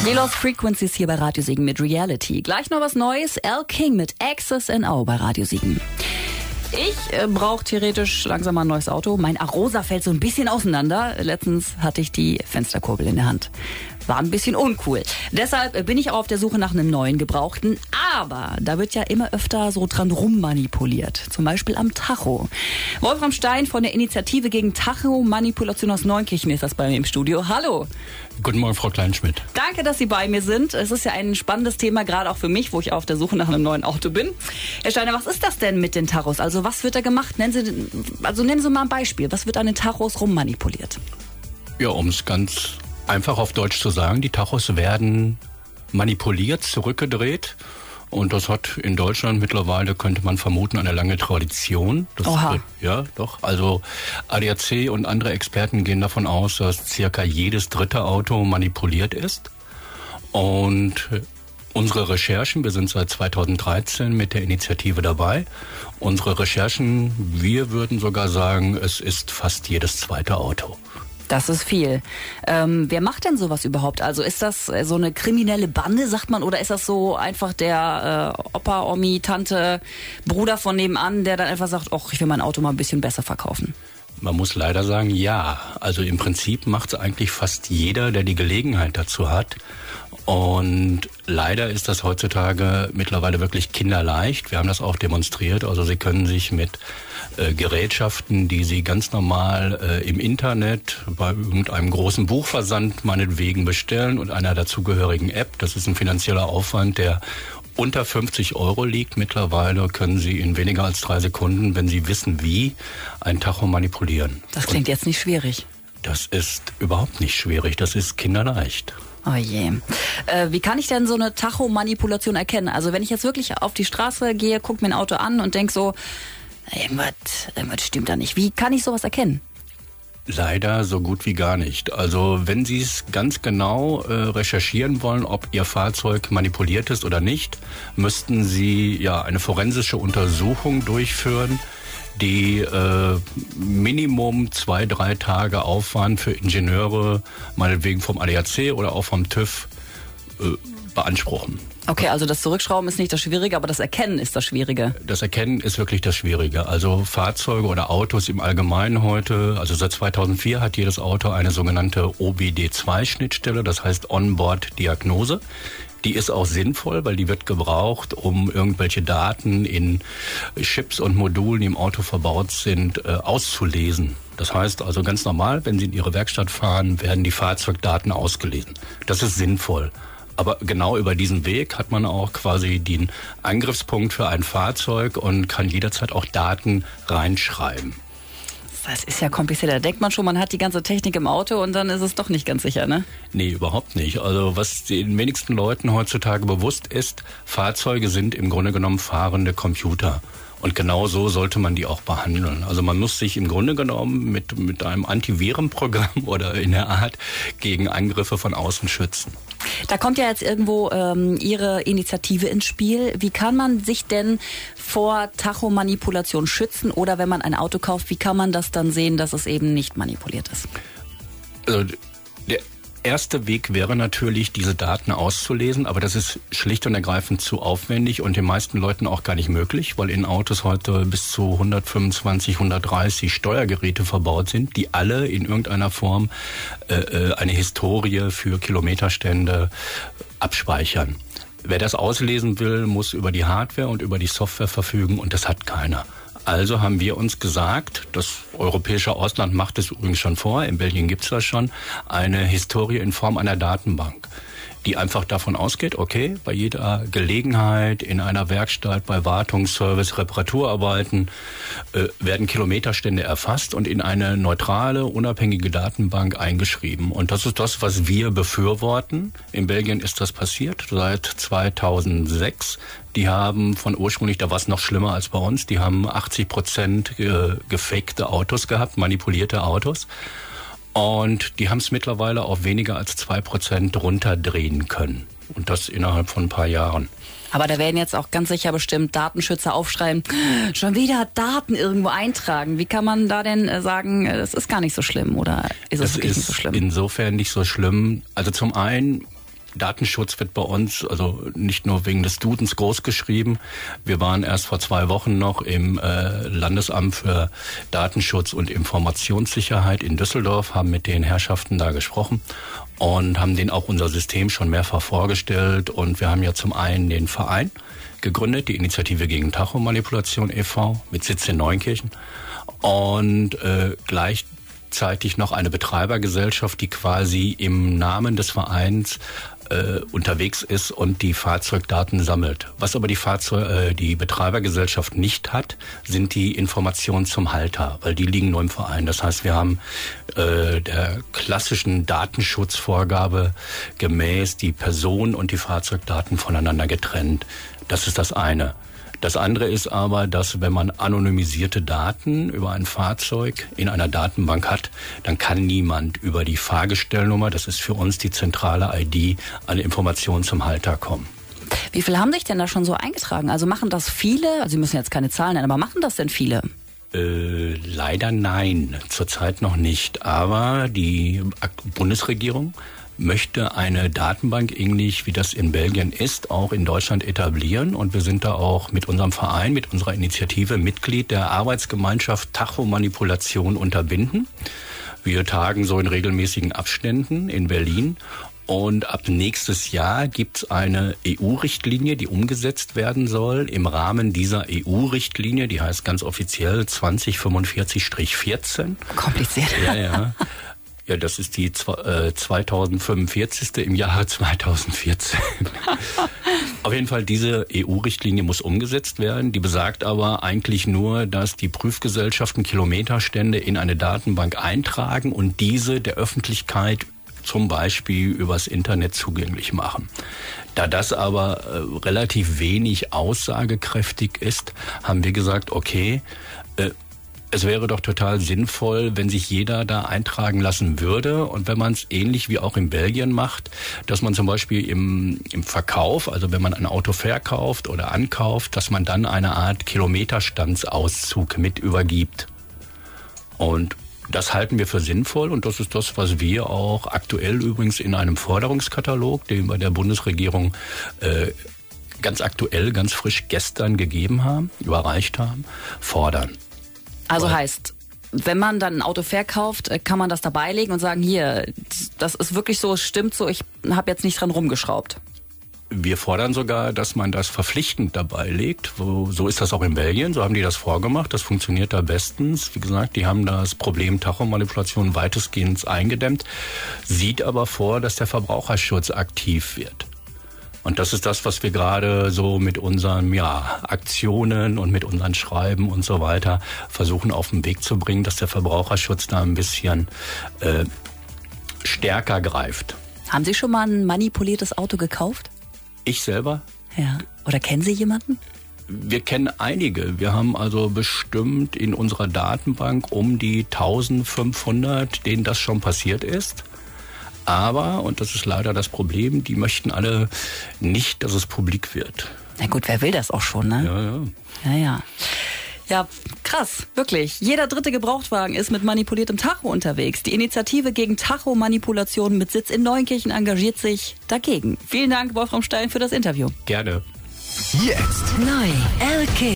Die Lost Frequencies hier bei Radio Siegen mit Reality. Gleich noch was Neues. Al King mit Access NO bei Radio Siegen. Ich brauche theoretisch langsam mal ein neues Auto. Mein Arosa fällt so ein bisschen auseinander. Letztens hatte ich die Fensterkurbel in der Hand. War ein bisschen uncool. Deshalb bin ich auch auf der Suche nach einem neuen Gebrauchten. Aber da wird ja immer öfter so dran rummanipuliert. Zum Beispiel am Tacho. Wolfram Stein von der Initiative gegen Tacho-Manipulation aus Neunkirchen ist das bei mir im Studio. Hallo. Guten Morgen, Frau Kleinschmidt. Danke, dass Sie bei mir sind. Es ist ja ein spannendes Thema, gerade auch für mich, wo ich auf der Suche nach einem neuen Auto bin. Herr Steiner, was ist das denn mit den Tachos? Also was wird da gemacht? Nennen Sie mal ein Beispiel. Was wird an den Tachos rummanipuliert? Ja, um es ganz einfach auf Deutsch zu sagen, die Tachos werden manipuliert, zurückgedreht. Und das hat in Deutschland mittlerweile, könnte man vermuten, eine lange Tradition. Oha. Ja, doch. Also ADAC und andere Experten gehen davon aus, dass circa jedes dritte Auto manipuliert ist. Und unsere Recherchen, wir sind seit 2013 mit der Initiative dabei. Unsere Recherchen, wir würden sogar sagen, es ist fast jedes zweite Auto. Das ist viel. Wer macht denn sowas überhaupt? Also ist das so eine kriminelle Bande, sagt man, oder ist das so einfach der Opa, Omi, Tante, Bruder von nebenan, der dann einfach sagt, ach, ich will mein Auto mal ein bisschen besser verkaufen? Man muss leider sagen, ja. Also im Prinzip macht es eigentlich fast jeder, der die Gelegenheit dazu hat. Und leider ist das heutzutage mittlerweile wirklich kinderleicht. Wir haben das auch demonstriert. Also Sie können sich mit Gerätschaften, die Sie ganz normal im Internet bei irgendeinem großen Buchversand meinetwegen bestellen und einer dazugehörigen App, das ist ein finanzieller Aufwand, der unter 50 € liegt. Mittlerweile können Sie in weniger als 3 Sekunden, wenn Sie wissen wie, ein Tacho manipulieren. Das klingt jetzt nicht schwierig. Das ist überhaupt nicht schwierig, das ist kinderleicht. Oh je. Wie kann ich denn so eine Tacho-Manipulation erkennen? Also wenn ich jetzt wirklich auf die Straße gehe, gucke mir ein Auto an und denke so, irgendwas stimmt da nicht. Wie kann ich sowas erkennen? Leider so gut wie gar nicht. Also wenn Sie es ganz genau recherchieren wollen, ob Ihr Fahrzeug manipuliert ist oder nicht, müssten Sie ja eine forensische Untersuchung durchführen, die Minimum 2-3 Tage Aufwand für Ingenieure, meinetwegen vom ADAC oder auch vom TÜV, beanspruchen. Okay, also das Zurückschrauben ist nicht das Schwierige, aber das Erkennen ist das Schwierige. Das Erkennen ist wirklich das Schwierige. Also Fahrzeuge oder Autos im Allgemeinen heute, also seit 2004 hat jedes Auto eine sogenannte OBD2-Schnittstelle, das heißt Onboard-Diagnose. Die ist auch sinnvoll, weil die wird gebraucht, um irgendwelche Daten in Chips und Modulen, die im Auto verbaut sind, auszulesen. Das heißt also ganz normal, wenn Sie in Ihre Werkstatt fahren, werden die Fahrzeugdaten ausgelesen. Das ist sinnvoll. Aber genau über diesen Weg hat man auch quasi den Angriffspunkt für ein Fahrzeug und kann jederzeit auch Daten reinschreiben. Das ist ja kompliziert. Da denkt man schon, man hat die ganze Technik im Auto und dann ist es doch nicht ganz sicher, ne? Nee, überhaupt nicht. Also was den wenigsten Leuten heutzutage bewusst ist, Fahrzeuge sind im Grunde genommen fahrende Computer. Und genau so sollte man die auch behandeln. Also man muss sich im Grunde genommen mit einem Antivirenprogramm oder in der Art gegen Angriffe von außen schützen. Da kommt ja jetzt irgendwo Ihre Initiative ins Spiel. Wie kann man sich denn vor Tacho-Manipulation schützen? Oder wenn man ein Auto kauft, wie kann man das dann sehen, dass es eben nicht manipuliert ist? Also der erste Weg wäre natürlich, diese Daten auszulesen, aber das ist schlicht und ergreifend zu aufwendig und den meisten Leuten auch gar nicht möglich, weil in Autos heute bis zu 125, 130 Steuergeräte verbaut sind, die alle in irgendeiner Form eine Historie für Kilometerstände abspeichern. Wer das auslesen will, muss über die Hardware und über die Software verfügen und das hat keiner. Also haben wir uns gesagt, das europäische Ausland macht es übrigens schon vor, in Belgien gibt's das schon, eine Historie in Form einer Datenbank, die einfach davon ausgeht, okay, bei jeder Gelegenheit in einer Werkstatt, bei Wartungsservice, Reparaturarbeiten werden Kilometerstände erfasst und in eine neutrale, unabhängige Datenbank eingeschrieben. Und das ist das, was wir befürworten. In Belgien ist das passiert seit 2006. Die haben von ursprünglich, da war es noch schlimmer als bei uns, die haben 80% gefakte Autos gehabt, manipulierte Autos. Und die haben es mittlerweile auf weniger als 2% runterdrehen können. Und das innerhalb von ein paar Jahren. Aber da werden jetzt auch ganz sicher bestimmt Datenschützer aufschreiben, schon wieder Daten irgendwo eintragen. Wie kann man da denn sagen, es ist gar nicht so schlimm oder ist es wirklich nicht so schlimm? Insofern nicht so schlimm. Also zum einen Datenschutz wird bei uns, also nicht nur wegen des Dudens groß geschrieben. Wir waren erst vor 2 Wochen noch im Landesamt für Datenschutz und Informationssicherheit in Düsseldorf, haben mit den Herrschaften da gesprochen und haben denen auch unser System schon mehrfach vorgestellt. Und wir haben ja zum einen den Verein gegründet, die Initiative gegen Tachomanipulation e.V. mit Sitz in Neunkirchen und gleichzeitig noch eine Betreibergesellschaft, die quasi im Namen des Vereins unterwegs ist und die Fahrzeugdaten sammelt. Was aber die Betreibergesellschaft nicht hat, sind die Informationen zum Halter, weil die liegen nur im Verein. Das heißt, wir haben der klassischen Datenschutzvorgabe gemäß die Person und die Fahrzeugdaten voneinander getrennt. Das ist das eine. Das andere ist aber, dass wenn man anonymisierte Daten über ein Fahrzeug in einer Datenbank hat, dann kann niemand über die Fahrgestellnummer, das ist für uns die zentrale ID, an Informationen zum Halter kommen. Wie viele haben sich denn da schon so eingetragen? Also machen das viele? Also Sie müssen jetzt keine Zahlen nennen, aber machen das denn viele? Leider nein, zurzeit noch nicht. Aber die Bundesregierung möchte eine Datenbank, ähnlich wie das in Belgien ist, auch in Deutschland etablieren. Und wir sind da auch mit unserem Verein, mit unserer Initiative Mitglied der Arbeitsgemeinschaft Tachomanipulation unterbinden. Wir tagen so in regelmäßigen Abständen in Berlin. Und ab nächstes Jahr gibt es eine EU-Richtlinie, die umgesetzt werden soll. Im Rahmen dieser EU-Richtlinie, die heißt ganz offiziell 2045-14. Kompliziert. Ja. Ja, das ist die 2045. im Jahre 2014. Auf jeden Fall, diese EU-Richtlinie muss umgesetzt werden. Die besagt aber eigentlich nur, dass die Prüfgesellschaften Kilometerstände in eine Datenbank eintragen und diese der Öffentlichkeit zum Beispiel übers Internet zugänglich machen. Da das aber relativ wenig aussagekräftig ist, haben wir gesagt, okay, es wäre doch total sinnvoll, wenn sich jeder da eintragen lassen würde und wenn man es ähnlich wie auch in Belgien macht, dass man zum Beispiel im Verkauf, also wenn man ein Auto verkauft oder ankauft, dass man dann eine Art Kilometerstandsauszug mit übergibt. Und das halten wir für sinnvoll und das ist das, was wir auch aktuell übrigens in einem Forderungskatalog, den wir der Bundesregierung ganz aktuell, ganz frisch gestern gegeben haben, überreicht haben, fordern. Also heißt, wenn man dann ein Auto verkauft, kann man das dabei legen und sagen, hier, das ist wirklich so, es stimmt so, ich habe jetzt nicht dran rumgeschraubt. Wir fordern sogar, dass man das verpflichtend dabei legt. So ist das auch in Belgien, so haben die das vorgemacht. Das funktioniert da bestens. Wie gesagt, die haben das Problem Tachomanipulation weitestgehend eingedämmt, sieht aber vor, dass der Verbraucherschutz aktiv wird. Und das ist das, was wir gerade so mit unseren Aktionen und mit unseren Schreiben und so weiter versuchen auf den Weg zu bringen, dass der Verbraucherschutz da ein bisschen stärker greift. Haben Sie schon mal ein manipuliertes Auto gekauft? Ich selber? Ja. Oder kennen Sie jemanden? Wir kennen einige. Wir haben also bestimmt in unserer Datenbank um die 1500, denen das schon passiert ist. Aber, und das ist leider das Problem, die möchten alle nicht, dass es publik wird. Na gut, wer will das auch schon, ne? Ja. Ja, krass, wirklich. Jeder dritte Gebrauchtwagen ist mit manipuliertem Tacho unterwegs. Die Initiative gegen Tachomanipulation mit Sitz in Neunkirchen engagiert sich dagegen. Vielen Dank, Wolfram Stein, für das Interview. Gerne. Jetzt neu, LK.